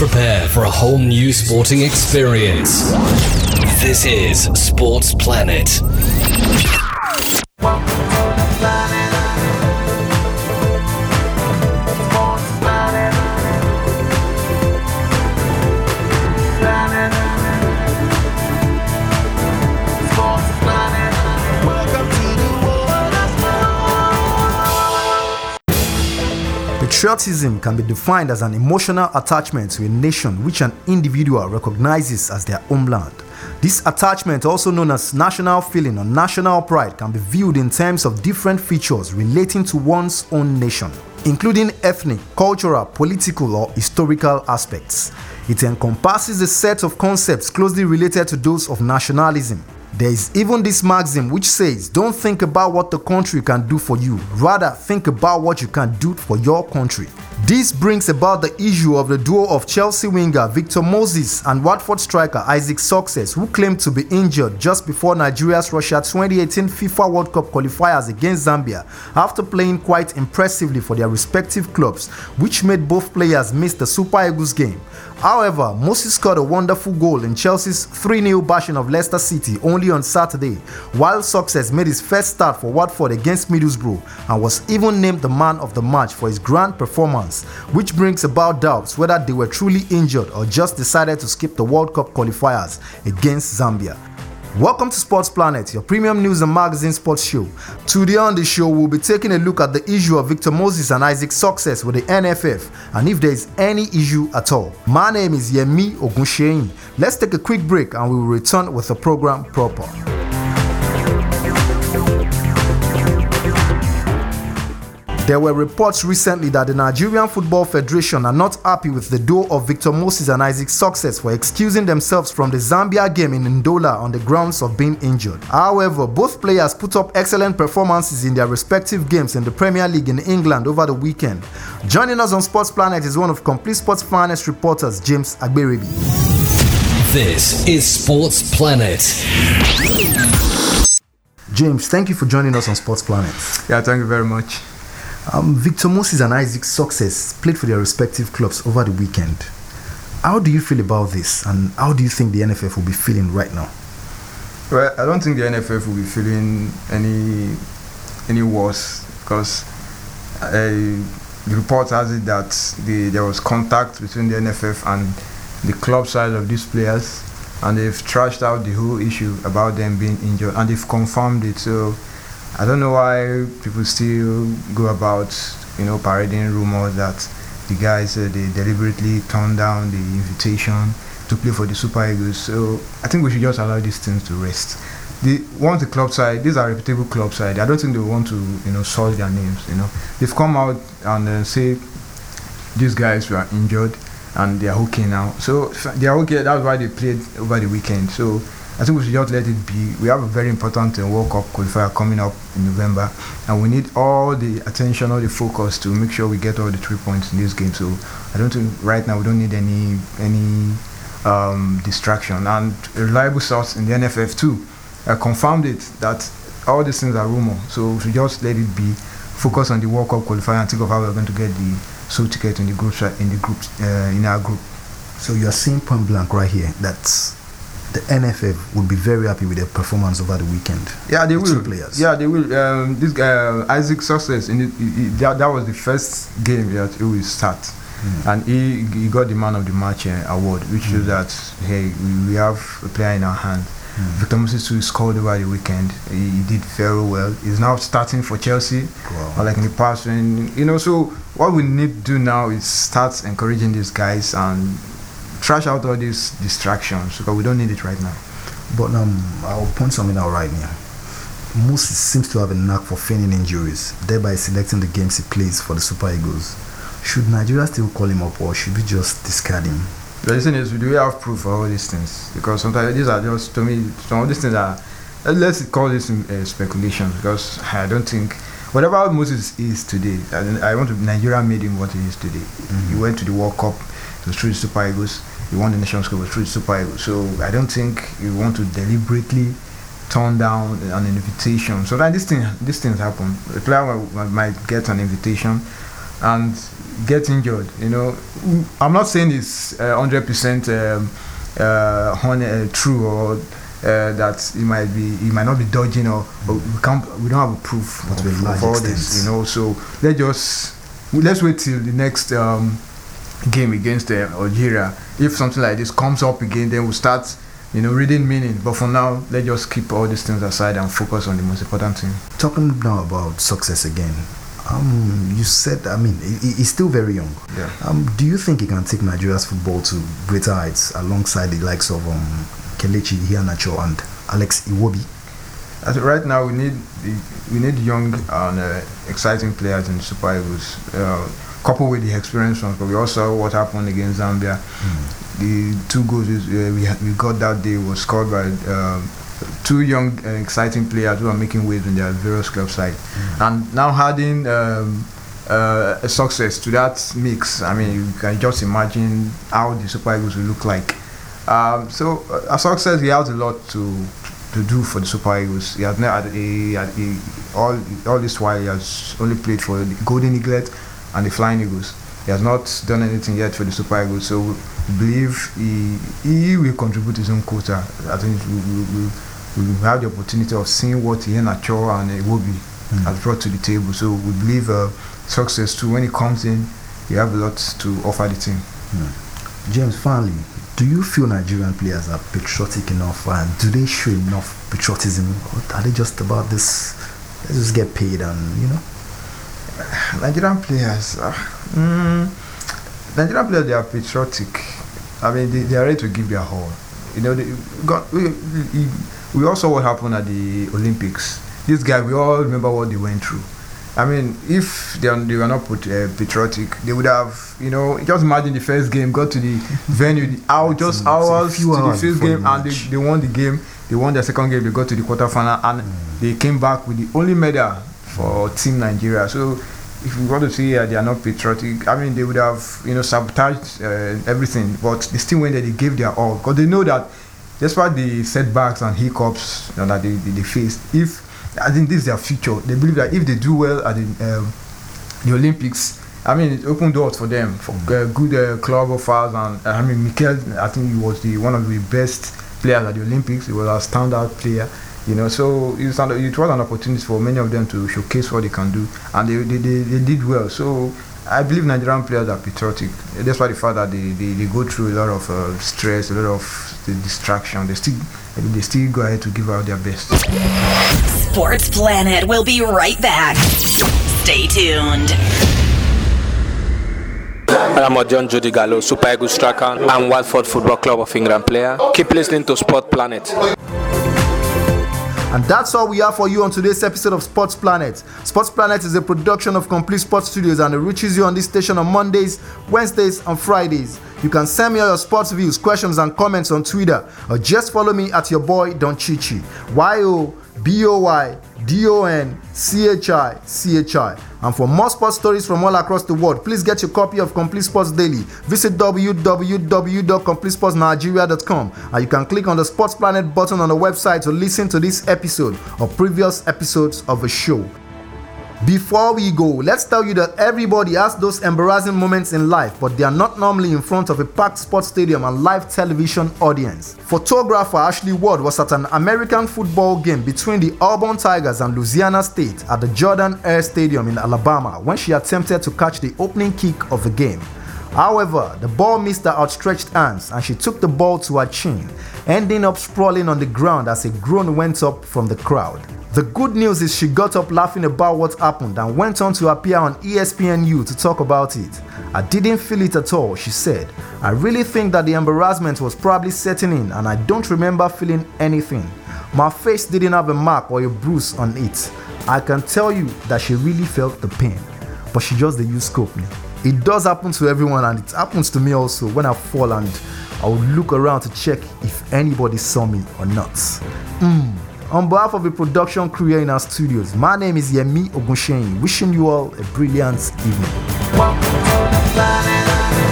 Prepare for a whole new sporting experience. This is Sports Planet. Patriotism can be defined as an emotional attachment to a nation which an individual recognizes as their homeland. This attachment, also known as national feeling or national pride, can be viewed in terms of different features relating to one's own nation, including ethnic, cultural, political, or historical aspects. It encompasses a set of concepts closely related to those of nationalism. There is even this maxim which says, don't think about what the country can do for you, rather think about what you can do for your country. This brings about the issue of the duo of Chelsea winger Victor Moses and Watford striker Isaac Success, who claimed to be injured just before Nigeria's Russia 2018 FIFA World Cup qualifiers against Zambia after playing quite impressively for their respective clubs, which made both players miss the Super Eagles game. However, Moses scored a wonderful goal in Chelsea's 3-0 bashing of Leicester City only on Saturday, while Success made his first start for Watford against Middlesbrough and was even named the man of the match for his grand performance, which brings about doubts whether they were truly injured or just decided to skip the World Cup qualifiers against Zambia. Welcome to Sports Planet, your premium news and magazine sports show. Today on the show, we'll be taking a look at the issue of Victor Moses and Isaac Success with the NFF and if there is any issue at all. My name is Yemi Ogunsheyin. Let's take a quick break and we will return with the program proper. There were reports recently that the Nigerian Football Federation are not happy with the duo of Victor Moses and Isaac Success for excusing themselves from the Zambia game in Ndola on the grounds of being injured. However, both players put up excellent performances in their respective games in the Premier League in England over the weekend. Joining us on Sports Planet is one of Complete Sports Finest reporters, James Agberebi. This is Sports Planet. James, thank you for joining us on Sports Planet. Yeah, thank you very much. Victor Moses and Isaac Success played for their respective clubs over the weekend. How do you feel about this, and how do you think the NFF will be feeling right now? Well, I don't think the NFF will be feeling any worse because the report has it that there was contact between the NFF and the club side of these players, and they've trashed out the whole issue about them being injured, and they've confirmed it. So I don't know why people still go about, parading rumors that the guys they deliberately turned down the invitation to play for the Super Eagles. So I think we should just allow these things to rest. Once the club side, these are reputable club side. I don't think they want to soil their names. They've come out and say these guys were injured and they are okay now. So they are okay. That's why they played over the weekend. So I think we should just let it be. We have a very important World Cup qualifier coming up in November, and we need all the attention, all the focus to make sure we get all the 3 points in this game. So I don't think right now we don't need any distraction. And a reliable source in the NFF too confirmed it that all these things are rumor. So we should just let it be. Focus on the World Cup qualifier and think of how we're going to get the sole ticket in in our group. So you are saying point blank right here that the NFF would be very happy with their performance over the weekend. Yeah, they will. Players. Yeah, they will. This guy, Isaac Success, that was the first game that he will start. And he got the man of the match award, which shows that, hey, we have a player in our hand. Victor Moses too scored over the weekend. He did very well. He's now starting for Chelsea. Wow. Like in the past, so what we need to do now is start encouraging these guys and trash out all these distractions because we don't need it right now. But I'll point something out right now. Moses seems to have a knack for feigning injuries, thereby selecting the games he plays for the Super Eagles. Should Nigeria still call him up, or should we just discard him? The reason is, do we have proof for all these things? Because sometimes these are just, to me, some of these things are, let's call this speculation, because I don't think, whatever Moses is today, Nigeria made him what he is today. He went to the World Cup, it was through the Super Eagles. He won the Nations Cup, it was through the Super Eagles. So I don't think you want to deliberately turn down an invitation. So that these things happen. A player might get an invitation, and get injured. I'm not saying it's 100% true or that he might not be dodging but we don't have a proof of all this. So let's wait till the next game against Algeria. If something like this comes up again, then we'll start reading meaning. But for now, let's just keep all these things aside and focus on the most important thing. Talking now about success again. You said, he's still very young. Yeah. Do you think he can take Nigeria's football to greater heights alongside the likes of Kelechi Iheanacho and Alex Iwobi? Right now, we need young and exciting players in the Super Eagles, coupled with the experience ones. But we also saw what happened against Zambia. The 2 goals we got that day was scored by 2 young exciting players who are making waves in their various club side. And now adding a success to that mix, you can just imagine how the Super Eagles will look like. So a success, he has a lot to do for the Super Eagles. He has never all this while he has only played for the Golden Eaglet and the Flying Eagles. He has not done anything yet for the Super Eagles. So we believe he will contribute his own quota. I think we will have the opportunity of seeing what Iheanacho and Iwobi has brought to the table. So we believe success too. When he comes in, he have a lot to offer the team. James, finally, do you feel Nigerian players are patriotic enough, and do they show enough patriotism, or are they just about this, let's just get paid and Nigerian players, they are patriotic. They are ready to give their all. We also what happened at the Olympics. These guys, we all remember what they went through. If they were not patriotic, they would have, just imagine the first game, got to the venue, hours to the first game, and they won the game. They won their second game, they got to the quarterfinal, and they came back with the only medal for Team Nigeria. So if we want to say they are not patriotic, they would have, sabotaged everything, but they still went there, they gave their all, because they know that despite the setbacks and hiccups that they faced, this is their future. They believe that if they do well at the Olympics, it opened doors for them, for good club offers. And Mikel, I think he was one of the best players at the Olympics. He was a standout player, So it was an opportunity for many of them to showcase what they can do, and they did well. So I believe Nigerian players are patriotic. Despite the fact that they go through a lot of stress, a lot of the distraction, they still go ahead to give out their best. Sports Planet will be right back. Stay tuned. I'm John Judy Gallo, Super Eagles striker and Watford Football Club of England player. Keep listening to Sport Planet. And that's all we have for you on today's episode of Sports Planet. Sports Planet is a production of Complete Sports Studios, and it reaches you on this station on Mondays, Wednesdays, and Fridays. You can send me all your sports views, questions, and comments on Twitter, or just follow me at your boy Don Chichi, YOBOYDONCHICHI. And for more sports stories from all across the world, please get your copy of Complete Sports Daily. Visit www.completesportsnigeria.com, and you can click on the Sports Planet button on the website to listen to this episode or previous episodes of the show. Before we go, let's tell you that everybody has those embarrassing moments in life, but they are not normally in front of a packed sports stadium and live television audience. Photographer Ashley Ward was at an American football game between the Auburn Tigers and Louisiana State at the Jordan Air Stadium in Alabama when she attempted to catch the opening kick of the game. However, the ball missed her outstretched hands and she took the ball to her chin, ending up sprawling on the ground as a groan went up from the crowd. The good news is she got up laughing about what happened and went on to appear on ESPNU to talk about it. I didn't feel it at all, she said. I really think that the embarrassment was probably setting in and I don't remember feeling anything. My face didn't have a mark or a bruise on it. I can tell you that she really felt the pain, but she just used scope me. It does happen to everyone, and it happens to me also when I fall and I will look around to check if anybody saw me or not. On behalf of the production crew here in our studios, my name is Yemi Ogunsheyin, wishing you all a brilliant evening.